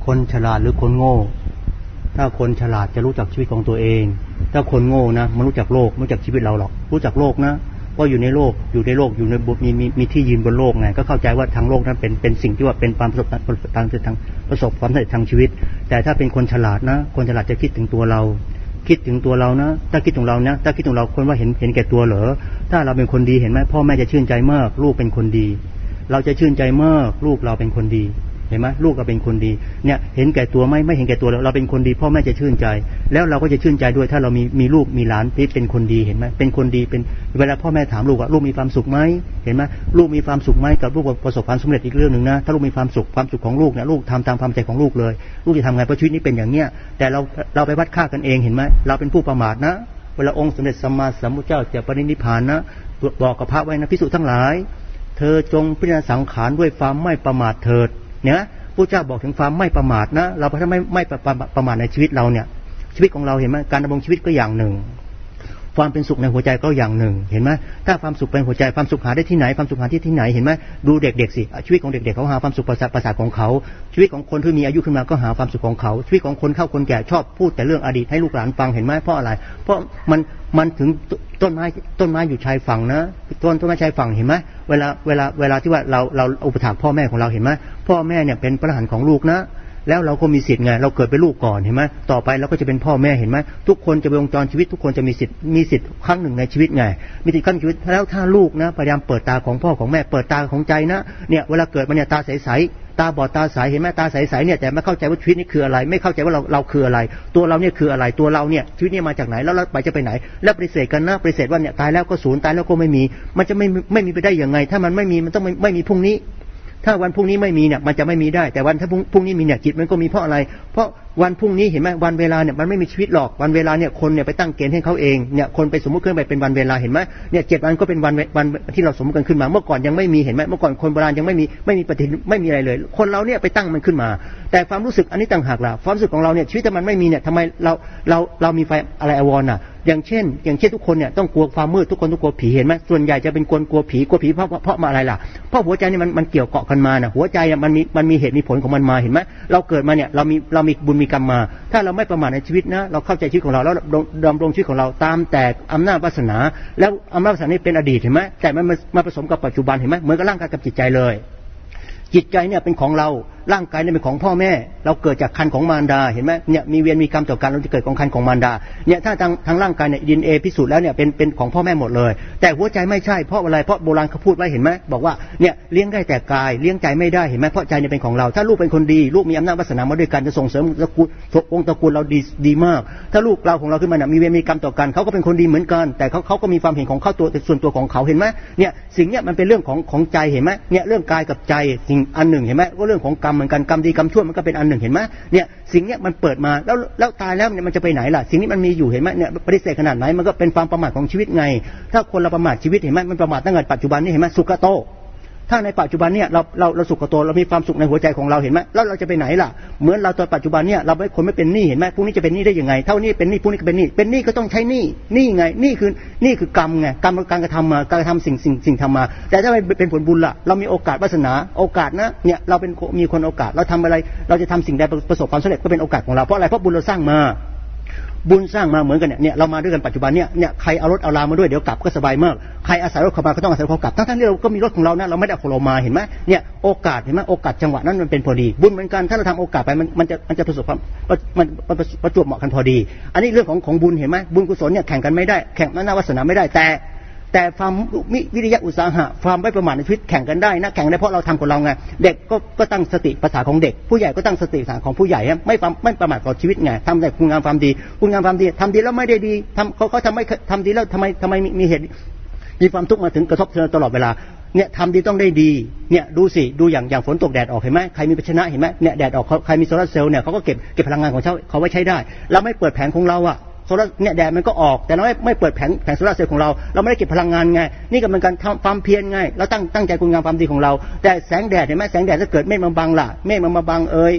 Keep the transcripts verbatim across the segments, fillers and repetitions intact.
คนฉลาดหรือคนโง่ถ้าคนฉลาดจะรู้จักชีวิตของตัวเองถ้าคนโง่นะมันรู้จักโลกไม่รู้จักชีวิตเราหรอกรู้จักโลกนะว่าอยู่ในโลกอยู่ในโลกอยู่ในมีมีมีที่ยืนบนโลกไงก็เข้าใจว่าทางโลกนั้นเป็นเป็นสิ่งที่ว่าเป็นความประสบทางทางประสบความสำเร็จทางชีวิตแต่ถ้าเป็นคนฉลาดนะคนฉลาดจะคิดถึงตัวเราคิดถึงตัวเรานะถ้าคิดถึงเรานะถ้าคิดถึงเราคนว่าเห็นเห็นแก่ตัวเหรอถ้าเราเป็นคนดีเห็นไหมพ่อแม่จะชื่นใจมากลูกเป็นคนดีเราจะชื่นใจมากลูกเราเป็นคนดีเห็นไหมลูกเราเป็นคนดีเนี่ยเห็นแก่ตัวไหมไม่เห็นแก่ตัวเราเป็นคนดีพ่อแม่จะชื่นใจแล้วเราก็จะชื่นใจด้วยถ้าเรามีมีลูกมีหลานที่เป็นคนดีเห็นไหมเป็นคนดีเป็นเวลาพ่อแม่ถามลูกว่าลูกมีความสุขไหมเห็นไหมลูกมีความสุขไหมกับลูกประสบความสำเร็จอีกเรื่องหนึ่งนะถ้าลูกมีความสุขความสุขของลูกเนี่ยลูกทำตามความใจของลูกเลยลูกจะทำไงเพราะชีวิตนี้เป็นอย่างเนี้ยแต่เราเราไปวัดค่ากันเองเห็นไหมเราเป็นผู้ประมาทนะเวลาองค์สมเด็จสัมมาสัมพุทธเจ้าจะปรินิพพานนะบอกกับพระไว้นะภิกษุทั้งหลายเธอจงพิจารณาสังขารด้วยความไม่ประมาทเถิดเนี่ยพระเจ้าบอกถึงความไม่ประมาทนะเราถ้าไม่ไม่ประมาทในชีวิตเราเนี่ยชีวิตของเราเห็นไหมการดำรงชีวิตก็อย่างหนึ่งความเป็นสุขในหัวใจก็อย่างหนึ่งเห็นไหมถ้าความสุขเป็นหัวใจความสุขหาได้ที่ไหนความสุขหาที่ที่ไหนเห็นไหมดูเด็กๆสิชีวิตของเด็กๆเขาหาความสุขประสาทประสาทของเขาชีวิตของคนที่มีอายุขึ้นมาก็หาความสุขของเขาชีวิตของคนเข้าคนแก่ชอบพูดแต่เรื่องอดีตให้ลูกหลานฟังเห็นไหมเพราะอะไรเพราะมันมันถึงต้นไม้ต้นไม้อยู่ชายฝั่งนะต้นต้นไม้ชายฝั่งเห็นไหมเวลาเวลาเวลาที่ว่าเราเราอุปถัมภ์พ่อแม่ของเราเห็นไหมพ่อแม่เนี่ยเป็นพระอรหันต์ของลูกนะแล้วเราก็มีสิทธิ์ไงเราเกิดเป็นลูกก่อนเห็นไหมต่อไปเราก็จะเป็นพ่อแม่เห็นไหมทุกคนจะเป็นวงจรชีวิตทุกคนจะมีสิทธิ์มีสิทธิ์ครั้งหนึ่งในชีวิตไงมีสิทธิ์ครั้งชีวิตแล้วถ้าลูกนะพยายามเปิดตาของพ่อของแม่เปิดตาของใจนะเนี่ยเวลาเกิดมาเนี่ยตาใสๆตาบอดตาใสเห็นไหมตาใสๆเนี่ยแต่ไม่เข้าใจว่าชีวิตนี้คืออะไรไม่เข้าใจว่าเราเราคืออะไรตัวเราเนี่ยคืออะไรตัวเราเนี่ยชีวิตนี้มาจากไหนแล้วเราไปจะไปไหนแล้วปฏิเสธกันนะปฏิเสธว่าเนี่ยตายแล้วก็ศูนย์ตายแล้วก็ไม่มีมันจะไม่ไม่มีไปได้ยังไงถ้ามันไม่มีมันต้องไม่ไม่มีพรุ่งนี้ถ้าวันพรุ่งนี้ไม่มีเนี่ยมันจะไม่มีได้แต่วันถ้าพรุ่งนี้มีเนี่ยจิตมันก็มีเพราะอะไรเพราะวันพรุ่งนี้เห็นไหมวันเวลาเนี่ยมันไม่มีชีวิตหรอกวันเวลาเนี่ยคนเนี่ยไปตั้งเกณฑ์ให้เขาเองเนี่ยคนไปสมมติขึ้นไปเป็นวันเวลาเห็นไหมเนี่ยเจ็ดวันก็เป็นวันวันที่เราสมมติกันขึ้นมาเมื่อก่อนยังไม่มีเห็นไหมเมื่อก่อนคนโบราณยังไม่มีไม่มีปฏิไม่มีอะไรเลยคนเราเนี่ยไปตั้งมันขึ้นมาแต่ความรู้สึกอันนี้ต่างหากล่ะความรู้สึกของเราเนี่ยชีวิตถ้ามันไม่มีเนี่ยทำไมเราเราเรามีไฟอะไรอวรน่ะอย่างเช่นอย่างเช่นทุกคนเนี่ยต้องกลัวความมืดทุกคนต้องกลัวผีเห็นไหมส่วนใหญ่จะเป็นคนกลัวผีกลัวผีเพราะเพราะมาอะไรล่ะเพราะหัวใจนี่มันมันเกี่ยวเกาะกันมาน่ะหัวใจเนี่ยมันมีมันมีเหตุมีผลของมันมาเห็นไหมเราเกิดมาเนี่ยเรามีเรามีบุญมีกรรมมาถ้าเราไม่ประมาทในชีวิตนะเราเข้าใจชีวิตของเราแล้วดำรงชีวิตของเราตามแต่อำนาจวาสนาแล้วอำนาจวาสนานี่เป็นอดีตเห็นไหมแต่มันมาผสมกับปัจจุบันเห็นไหมเหมือนกับร่างกายกับจิตใจเลยจิตใจเนี่ยเป็นของเราร่างกายเนี่ยเป็นของพ่อแม่เราเกิดจากคันของมารดาเห็นไหมเนี่ยมีเวียนมีกรรมต่อกันเราจะเกิดของคันของมารดาเนี่ยถ้าทางทางร่างกายเนี่ยดีเอ็นเอพิสูจน์แล้วเนี่ยเป็นเป็นของพ่อแม่หมดเลยแต่หัวใจไม่ใช่เพราะอะไรเพราะโบราณเขาพูดไว้เห็นไหมบอกว่าเนี่ยเลี้ยงได้แต่กายเลี้ยงใจไม่ได้เห็นไหมเพราะใจเนี่ยเป็นของเราถ้าลูกเป็นคนดีลูกมีอำนาจวาสนามาด้วยกันจะส่งเสริมตระกูลวงตระกูลเราดีดีมากถ้าลูกเราของเราขึ้นมาเนี่ยมีเวรมีกรรมต่อกันเขาก็เป็นคนดีเหมือนกันแต่เขาเขาก็มีความเห็นของเขาตัวส่วนตัวของเขาเห็นไหมเนี่ยสิ่งเนี้ยมันเป็นเรื่องของของใจเห็นไหมเนี่ยเรื่องกายกับใจสิ่งอันหนึ่งเห็นไหมก็เรื่องของกรรมเหมือนกันกรรมดีกรรมชั่วมันก็เป็นอันหนึ่งเห็นไหมเนี่ยสิ่งเนี้ยมันเปิดมาแล้วแล้วตายแล้วเนี่ยมันจะไปไหนล่ะสิ่งนี้มันมีอยู่เห็นไหมเนี่ยปฏิเสธขนาดไหนมันก็เป็นความประมาทของชีวิตไงถ้าคนเราประมาทชีวิตเห็นไหมมันประมาทตั้งแต่ปัจจุบันนี้เห็นไหมสุขโตถ้าในปัจจุบันเนี่ยเราเราเราสุขโตเรามีความสุขในหัวใจของเราเห็นไหมแล้วเราจะไปไหนล่ะเหมือนเราตอนปัจจุบันเนี่ยเราไม่คนไม่เป็นหนี้เห็นไหมพวกนี้จะเป็นหนี้ได้ยังไงเท่านี้เป็นหนี้พวกนี้ก็เป็นหนี้เป็นหนี้ก็ต้องใช้หนี้หนี้ไงหนี้คือหนี้คือกรรมไงกรรมการกระทำมาการกระทำสิ่งสิ่งสิ่งทำมาแต่ถ้าเป็นผลบุญล่ะเรามีโอกาสวาสนาโอกาสนะเนี่ยเราเป็นมีคนโอกาสเราทำอะไรเราจะทำสิ่งใดประสบความสำเร็จก็เป็นโอกาสของเราเพราะอะไรเพราะบุญเราสร้างมาบุญสร้างมาเหมือนกันเนี่ยเรามาด้วยกันปัจจุบันเนี่ยเนี่ยใครเอารถเอาลามาด้วยเดี๋ยวกลับก็สบายมากใครอาศัยรถเข้ามาก็ต้องอาศัยเขากลับทั้งๆที่เราก็มีรถของเรานะเราไม่ได้เอาของเรามาเห็นไหมเนี่ยโอกาสเห็นไหมโอกาสจังหวะนั้นมันเป็นพอดีบุญเหมือนกันถ้าเราทำโอกาสไปมันมันจะมันจะประสบความมันประจวบเหมาะกันพอดีอันนี้เรื่องของของบุญเห็นไหมบุญกุศลเนี่ยแข่งกันไม่ได้แข่งอำนาจวาสนาไม่ได้แต่แต่ความวิริยะอุตสาหะความไม่ประมาทในชีวิตแข่งกันได้นะแข่งได้เพราะเราทำของเราไงเด็กก็ก็ตั้งสติภาษาของเด็กผู้ใหญ่ก็ตั้งสติภาษาของผู้ใหญ่ไม่ไม่ประมาทต่อชีวิตไงทำแต่คุณงามความดีคุณงามความดีทำดีแล้วไม่ได้ดีทำเขาเขาทำไม่ทำดีแล้วทำไมทำไมมีเหตุมีความทุกข์มาถึงกระทบเธอตลอดเวลาเนี่ยทำดีต้องได้ดีเนี่ยดูสิดูอย่างอย่างฝนตกแดดออกเห็นไหมใครมีภาชนะเห็นไหมเนี่ยแดดออกใครมีโซลาร์เซลล์เนี่ยเขาก็เก็บเก็บพลังงานของเขาเขาไว้ใช้ได้เราไม่เปิดแผงของเราอะโซลาร์เนี่ยแดดมันก็ออกแต่เราไม่ไม่เปิดแผงแผงโซลาร์เซลล์ของเราเราไม่ได้เก็บพลังงานไงนี่ก็เป็นการทำความเพียรไงเราตั้งตั้งใจคุณงามความดีของเราแต่แสงแดดเห็นไหมแสงแดดถ้าเกิดเมฆมาบังล่ะเมฆมาบังเอ่ย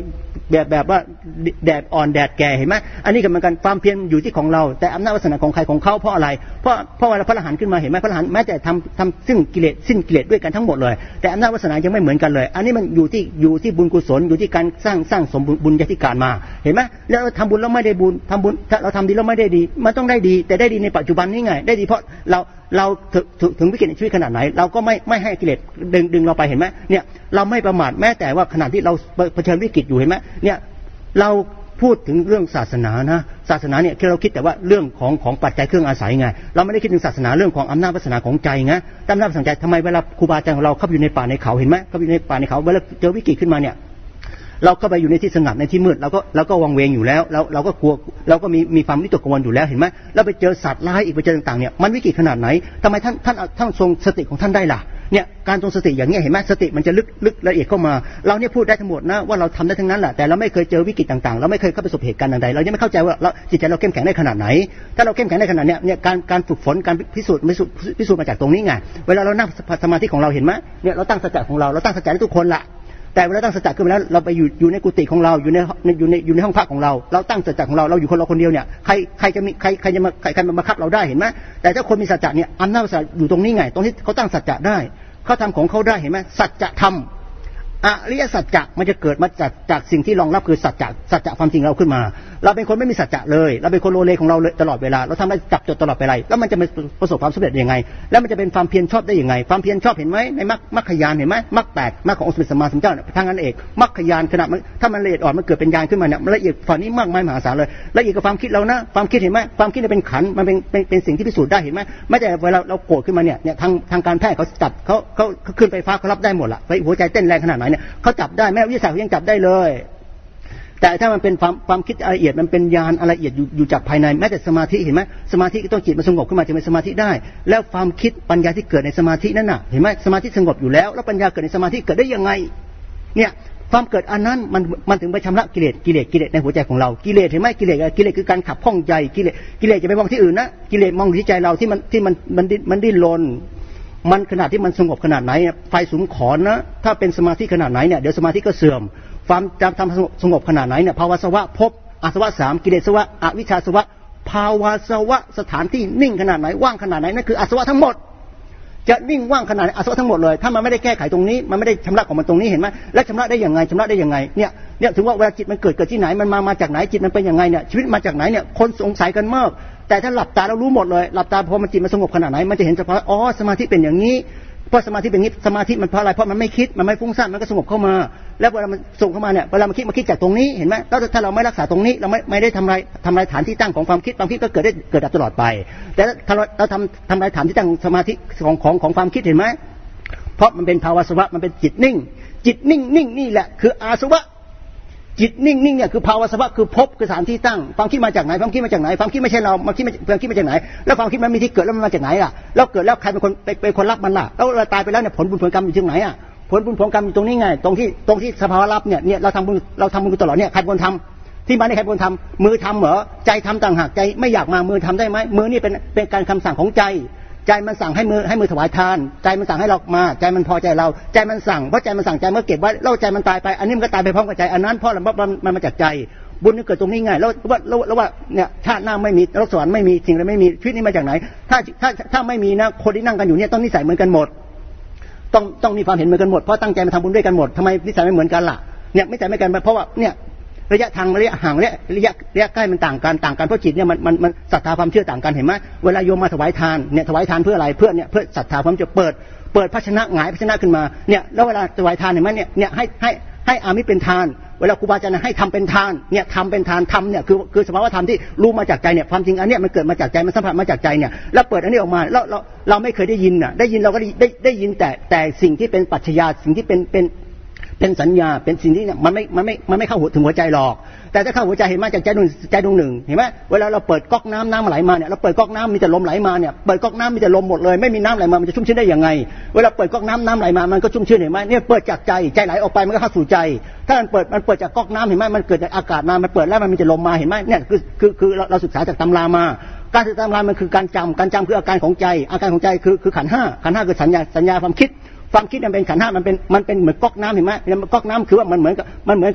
แบบแบบว่าแดดอ่อนแดดแก่เห็นไหมอันนี้ก็เหมือนกันความเพียรอยู่ที่ของเราแต่อำนาจวาสนาของใครของเขาเพราะอะไรเพราะเพราะเวลาพระอรหันต์ขึ้นมาเห็นไหมพระอรหันต์แม้แต่ทำทำซึ่งกิเลสสิ้นกิเลสด้วยกันทั้งหมดเลยแต่อำนาจวาสนายังไม่เหมือนกันเลยอันนี้มันอยู่ที่อยู่ที่บุญกุศลอยู่ที่การสร้างสร้างสมบุญญาธิการมาเห็นไหมแล้วเราทำบุญแล้วไม่ได้บุญทำบุญถ้าเราทำดีแล้วไม่ได้ดีมันต้องได้ดีแต่ได้ดีในปัจจุบันนี่ไงได้ดีเพราะเราเราถึงวิกฤตในชีวิตขนาดไหนเราก็ไม่ไม่ให้กิเลสดึงดึงเราไปเห็นไหมเนี่ยเราไม่ประมาทแม้แต่ว่าขณะที่เราเผชิญวิกฤตอยู่เห็นไหมเนี่ยเราพูดถึงเรื่องศาสนานะศาสนาเนี่ยที่เราคิดแต่ว่าเรื่องของของปัจจัยเครื่องอาศัยไงเราไม่ได้คิดถึงศาสนาเรื่องของอำนาจวาสนาของใจไงอำนาจวาสนาใจทำไมเวลาครูบาอาจารย์ของเราเข้าไปอยู่ในป่าในเขาเห็นไหมเข้าไปอยู่ในป่าในเขาเวลาเจอวิกฤตขึ้นมาเนี่ยเราก็ไปอยู่ในที่สงัดในที่มืดเราก็เราก็วังเวงอยู่แล้วเราเราก็กลัวเราก็มีมีความวิตกกังวลอยู่แล้วเห็นไหมเราไปเจอสัตว์ร้ายอีกไปเจอต่างๆเนี่ยมันวิกฤตขนาดไหนทำไมท่านท่านท่านทรงสติของท่านได้ล่ะเนี่ยการทรงสติอย่างนี้เห็นไหมสติมันจะลึกลึกละเอียดเข้ามาเราเนี่ยพูดได้ทั้งหมดนะว่าเราทำได้ทั้งนั้นแหละแต่เราไม่เคยเจอวิกฤตต่างๆเราไม่เคยเข้าไปประสบเหตุการณ์ใดเรายังไม่เข้าใจว่าเราจิตใจเราเข้มแข็งได้ขนาดไหนถ้าเราเข้มแข็งได้ขนาดเนี้ยเนี่ยการการฝึกฝนการพิสูจน์พิสูจน์มาจากตรงนี้ไงเวลาเรานั่งสมาธิของเราเห็นไหมเนี่ยเราตั้งสัจจะของเราเราตั้งสัจจะได้ทุกคนละแต่เวลาตั้งสัจจะขึ้นมาแล้วเราไปอยู่อยู่ในกุฏิของเราอยู่ในอยู่ในอยู่ในห้องพักของเราเราตั้งสัจจะของเราเราอยู่คนเราคนเดียวเนี่ยใครใครจะมีใครใครจะมาใครใครมาบังคับเราได้เห็นไหมแต่ถ้าคนมีสัจจะเนี่ยอำนาจสัจจะอยู่ตรงนี้ไงตรงที่เขาตั้งสัจจะได้เขาทำของเขาได้เห็นไหมสัจธรรมอริยสัจจะมันจะเกิดมาจากจากสิ่งที่รองรับคือสัจจะสัจจะความจริงเราขึ้นมาเราเป็นคนไม่มีสัจจะเลยเราเป็นคนโลเลของเราเลยตลอดเวลาเราทำได้จับจดตลอดไปเลยแล้วมันจะประสบความสำเร็จยังไงแล้วมันจะเป็นความเพียรชอบได้ยังไงความเพียรชอบเห็นไหมในมรรคมรรคญาณเห็นไหมมรรคแปดมรรคขององค์สมเด็จสัมมาสัมพุทธเจ้าทางนั้นเองมรรคญาณขณะถ้ามันละเอียดอ่อนมันเกิดเป็นญาณขึ้นมาเนี่ยมันละเอียดฝ่านี้มากมายมหาศาลเลยละเอียดกับความคิดเรานะความคิดเห็นไหมความคิดเป็นขันมันเป็นเป็นเป็นสิ่งที่พิสูจน์ได้เห็นไหมไม่แต่เวลาเราโกรธขึ้นมาเนี่ยเนี่ยทางทางการแพทย์เขาจับเขาเขาขึ้นไฟฟ้าเขารับได้หมดละไปหัวใจเต้นแรงขนาดไหนเนี่ยเขาจับได้แม้วิทยาศาสตร์ยังจับได้เลยแต่ถ้ามันเป็นความความคิดละเอียดมันเป็นญาณละเอียดอยู่อยู่จากภายในแม้แต่สมาธิเห็นไหมสมาธิก็ต้องจิตมันสงบขึ้นมาจะเป็นสมาธิได้แล้วความคิดปัญญาที่เกิดในสมาธินั่นน่ะเห็นไหมสมาธิสงบอยู่แล้วแล้วปัญญาเกิดในสมาธิเกิดได้ยังไงเนี่ยความเกิดอันนั้นมันมันถึงไปชำระกิเลสกิเลสกิเลสในหัวใจของเรากิเลสเห็นไหมกิเลสกิเลสคือการขับข้องใจกิเลสกิเลสจะไปมองที่อื่นนะกิเลสมองที่ใจเราที่มันที่มันมันมันดิ้นรนมันขนาดที่มันสงบขนาดไหนไฟสูงขอนะถ้าเป็นสมาธิขนาดไหนเนี่ยเดี๋ยวสมาธิก็เสื่อมความจำทำสงบขนาดไหนเนี่ยภาวะสวะภพอาสวะสามกิเลสสวะอวิชชาสวะภาวะสวะสถานที่นิ่งขนาดไหนว่างขนาดไหนนั่นคืออาสวะทั้งหมดจะนิ่งว่างขนาดอาสวะทั้งหมดเลยถ้ามันไม่ได้แก้ไขตรงนี้มันไม่ได้ชำระของมันตรงนี้เห็นไหมแล้วชำระได้ยังไงชำระได้ยังไงเนี่ยเนี่ยถึงว่าเวลาจิตมันเกิดเกิดที่ไหนมันมามาจากไหนจิตมันเป็นยังไงเนี่ยชีวิตมาจากไหนเนี่ยคนสงสัยกันมากแต่ถ้าหลับตาเรารู้หมดเลยหลับตาพอมันจิตมันสงบขนาดไหนมันจะเห็นเฉพาะอ๋อสมาธิเป็นอย่างนี้เพราะสมาธิเป็นงี้สมาธิมันเพราะอะไรเพราะมันไม่คิดมันไม่ฟุ้งซ่านมันก็สงบเข้ามาแล้วเวลามันส่งเข้ามาเนี่ยเวลามันคิดมันคิดจากตรงนี้เห็นไหมแล้วถ้าเราไม่รักษาตรงนี้เราไม่ไม่ได้ทำลายทำลายฐานที่ตั้งของความคิดความคิดก็เกิดได้เกิดดับตลอดไปแต่ถ้าเราเราทำทำลายฐานที่ตั้งสมาธิของของของความคิดเห็นไหมเพราะมันเป็นภาวะสวะมันเป็นจิตนิ่งจิตนิ่งนิ่งนี่แหละคืออาสวะจิตนิ่งนิ่งเนี่ยคือภาวะสวะคือภพคือสถานที่ตั้งความคิดมาจากไหนความคิดมาจากไหนความคิดไม่ใช่เราความคิดความคิดมาจากไหนแล้วความคิดมันมีที่เกิดแล้วมันมาจากไหนล่ะแล้วเกิดแล้วใครเป็นคนเป็นคนรับมันล่ะแล้วเราตายไปแล้วเนี่ยผลบุญผลกรรมอยู่ที่ไหนอ่ะผลบุญผลกรรมอยู่ตรงนี้ไงตรงที่ตรงที่สภาวะรับเนี่ยเนี่ยเราทำบุญเราทำบุญตลอดเนี่ยใครเป็นคนทำที่มาในใครเป็นคนทำมือทำเหรอใจทำต่างหากใจไม่อยากมามือทำได้ไหมมือนี่เป็นเป็นการคำสั่งของใจใจมันสั่งให้มือให้มือถวายทานใจมันสั่งให้เรามาใจมันพอใจเราใจมันสั่งเพราะใจมันสั่งใจมันเก็บไว้แล้วใจมันตายไปอันนี้มันก็ตายไปพร้อมกับใจอันนั้นเพราะมันมันมาจากใจบุญนี่เกิดตรงนี้ไงแล้วว่าแล้วว่าเนี่ยชาติหน้าไม่มีโลกสวรรค์ไม่มีสิ่งอะไรไม่มีชีวิตนี้มาจากไหนถ้าถ้าถ้าไม่มีนะคนที่นั่งกันอยู่เนี่ยต้องนิสัยเหมือนกันหมดต้องต้องมีความเห็นเหมือนกันหมดเพราะตั้งใจมาทำบุญด้วยกันหมดทำไมนิสัยไม่เหมือนกันล่ะเนี่ยไม่ใจไม่กันเพราะว่าเนี่ยระยะทางระยะห่างระยะระยะระยะใกล้มันต่างกันต่างกันเพราะจิตเนี่ยมันมันมันศรัทธาความเชื่อต่างกันเห็นไหมเวลาโยมมาถวายทานเนี่ยถวายทานเพื่ออะไรเพื่อเนี่ยเพื่อศรัทธาความจะเปิดเปิดภาชนะหงายภาชนะขึ้นมาเนี่ยแล้วเวลาถวายทานเห็นไหมเนี่ยเนี่ยให้ให้ให้อามิเป็นทานเวลาครูบาอาจารย์ให้ทำเป็นทานเนี่ยทำเป็นทานทำเนี่ยคือคือสภาวะธรรมที่รู้มาจากใจเนี่ยความจริงอันเนี้ยมันเกิดมาจากใจมันสัมผัสมาจากใจเนี่ยแล้วเปิดอันนี้ออกมาแล้วเราเราไม่เคยได้ยินอ่ะได้ยินเราก็ได้ได้ได้ยินแต่แต่สิ่งที่เป็นปัจจัยสิ่งที่เป็นเป็นเป็นสัญญาเป็นสิ่งที่เนี่ยมันไม่มันไม่มันไม่เข้าถึงหัวใจหรอกแต่ถ้าเข้าหัวใจเห็นมาจากใจดวงใจดวงหนึ่งเห็นไหมเวลาเราเปิดก๊อกน้ำน้ำไหลมาเนี่ยเราเปิดก๊อกน้ำมีแต่ลมไหลมาเนี่ยเปิดก๊อกน้ำมีแต่ลมหมดเลยไม่มีน้ำไหลมามันจะชุ่มชื้นได้ยังไงเวลาเปิดก๊อกน้ำน้ำไหลมามันก็ชุ่มชื้นเห็นไหมเนี่ยเปิดจากใจใจไหลออกไปมันก็เข้าสู่ใจถ้ามันเปิดมันเปิดจากก๊อกน้ำเห็นไหมมันเกิดจากอากาศมามันเปิดแล้วมันมีแต่ลมมาเห็นไหมเนี่ยคือคือคือเราศึกษาจากตำรามาการศึกษาตำรามันคือการจำการจำคืออาการของใจอาการของใจคือคือขันธ์ห้าขันธ์ห้าคือสัญญาสัญญาความคิดความคิดมันเป็นขันธ์ห้ามันเป็นมันเป็นเหมือนก๊อกน้ำเห็นไหมก๊อกน้ำคือว่ามันเหมือนกับมันเหมือนกับ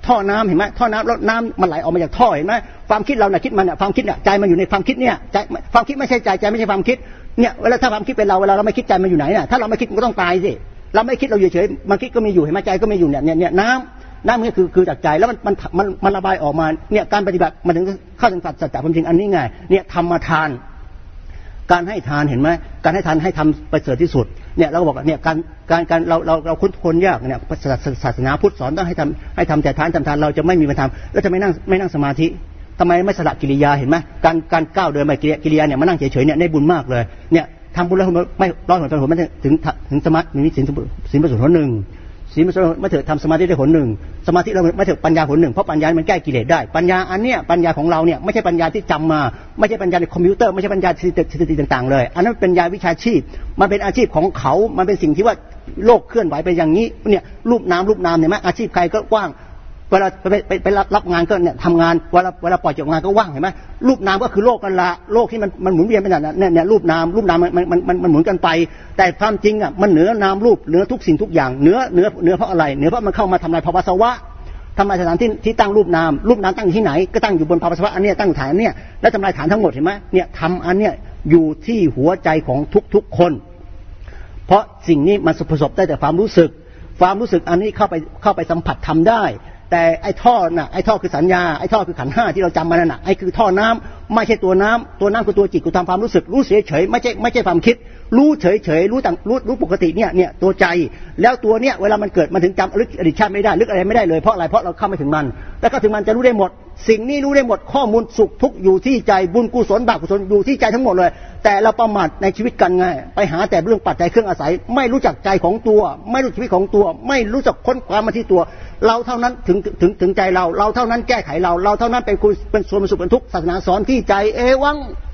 ท่อน้ำเห็นไหมท่อน้ำแล้วน้ำมันไหลออกมาจากท่อเห็นไหมความคิดเราเนี่ยคิดมันเนี่ยความคิดเนี่ยใจมันอยู่ในความคิดเนี่ยใจความคิดไม่ใช่ใจใจไม่ใช่ความคิดเนี่ยเวลาถ้าความคิดเป็นเราเวลาเราไม่คิดใจมันอยู่ไหนเนี่ยถ้าเราไม่คิดมันก็ต้องตายสิเราไม่คิดเราอยู่เฉยมันคิดก็มีอยู่เห็นไหมใจก็มีอยู่เนี่ยเนี่ยน้ำน้ำนี่คือคือจากใจแล้วมันมันมันมันระบายออกมาเนี่ยการปฏิบัติมันถึงเข้าถึงสัจจะความจริงอันนี้ไงเนี่ยธรรมทานการให้ทานเห็นไหมการให้ทานให้ทำประเสริฐที่สุดเนี่ยเราบอกเนี่ยการการการเราเราเราคุ้นคนยากเนี่ยศาสนาพุทธสอนต้องให้ทำให้ทำแต่ทานทำทานเราจะไม่มีวันทำแล้วจะไม่นั่งไม่นั่งสมาธิทำไมไม่สละกิริยาเห็นไหมการการก้าวเดินไปกิริยาเนี่ยมานั่งเฉยๆเนี่ยได้บุญมากเลยเนี่ยทำบุญแล้วไม่ร้อนหัวใจหัวไม่ถึงถึงสมาธิมีศีลศีลประเสริฐหนึ่งศีลประเสริฐไม่ถึงทำสมาธิได้ผลหนึ่งสมาธิเราไม่ถึงปัญญาผลหนึ่งเพราะปัญญามันแก้กิเลสได้ปัญญาอันเนี้ยปัญญาของเราเนี่ยไม่ใช่ปัญญาที่จำมาไม่ใช่ปัญญาในคอมพิวเตอร์ไม่ใช่ปัญญาสถิติต่างๆเลยอันนั้นเป็นปัญญาวิชาชีพมันเป็นอาชีพของเขามันเป็นสิ่งที่ว่าโลกเคลื่อนไหวเป็นอย่างนี้เนี่ยรูปนามรูปนามเนี่ยมั้ยอาชีพใครก็กว้างเวลาไปไปไปรับรับงานก็เนี่ยทำงานเวลาเวลาปล่อยจากงานก็ว่างเห็นไหมรูปนามก็คือโลกกันละโลกที่มันมันหมุนเวียนไปนั่นเนี่ยเนี่ยรูปนามรูปนามมันมันมันมันหมุนกันไปแต่ความจริงอ่ะมันเหนือนามรูปเหนือทุกสิ่งทุกอย่างเหนือเหนือเหนือเพราะอะไรเหนือเพราะมันเข้ามาทำลายภาวะสวะทำลายสถานที่ที่ตั้งรูปนามรูปนามตั้งที่ไหนก็ตั้งอยู่บนภาวะสวะอันนี้ตั้งฐานเนี่ยแล้วทำลายฐานทั้งหมดเห็นไหมเนี่ยทำอันเนี้ยอยู่ที่หัวใจของทุกๆคนเพราะสิ่งนี้มันประสบได้แต่ความรู้สึกความรู้สึกอันนี้เข้าไปเข้าไปสัมผัสทำได้แต่ไอ้ท่อน่ะไอ้ท่อคือสัญญาไอ้ท่อคือขันธ์ห้าที่เราจำมานั่นน่ะไอ้คือท่อน้ำไม่ใช่ตัวน้ำตัวน้ำคือตัวจิตคือทำความรู้สึกรู้เฉยเฉยไม่ใช่ไม่ใช่ความคิดรู้เฉยเฉยรู้ต่างรู้รู้ปกติเนี่ยเนี่ยตัวใจแล้วตัวเนี้ยเวลามันเกิดมันถึงจำลึกอดีตชาติไม่ได้ลึกอะไรไม่ได้เลยเพราะอะไรเพราะเราเข้าไม่ถึงมันแล้วก็ถึงมันจะรู้ได้หมดสิ่งนี้รู้ได้หมดข้อมูลสุขทุกข์อยู่ที่ใจบุญกุศลบาปกุศลอยู่ที่ใจทั้งหมดเลยแต่เราประมาทในชีวิตกันไงไปหาแต่เรื่องปัจจัยเครื่องอาศัยไม่รู้จักใจของตัวไม่รู้ชีวิตของตัวไม่รู้จักค้นคว้ามาที่ตัวเราเท่านั้นถึงถึงถึงใจเราเราเท่านั้นแก้ไขเราเราเท่านั้นเป็นคุณเป็นส่วนสุขเป็นทุกข์ศาสนาสอนที่ใจเอวัง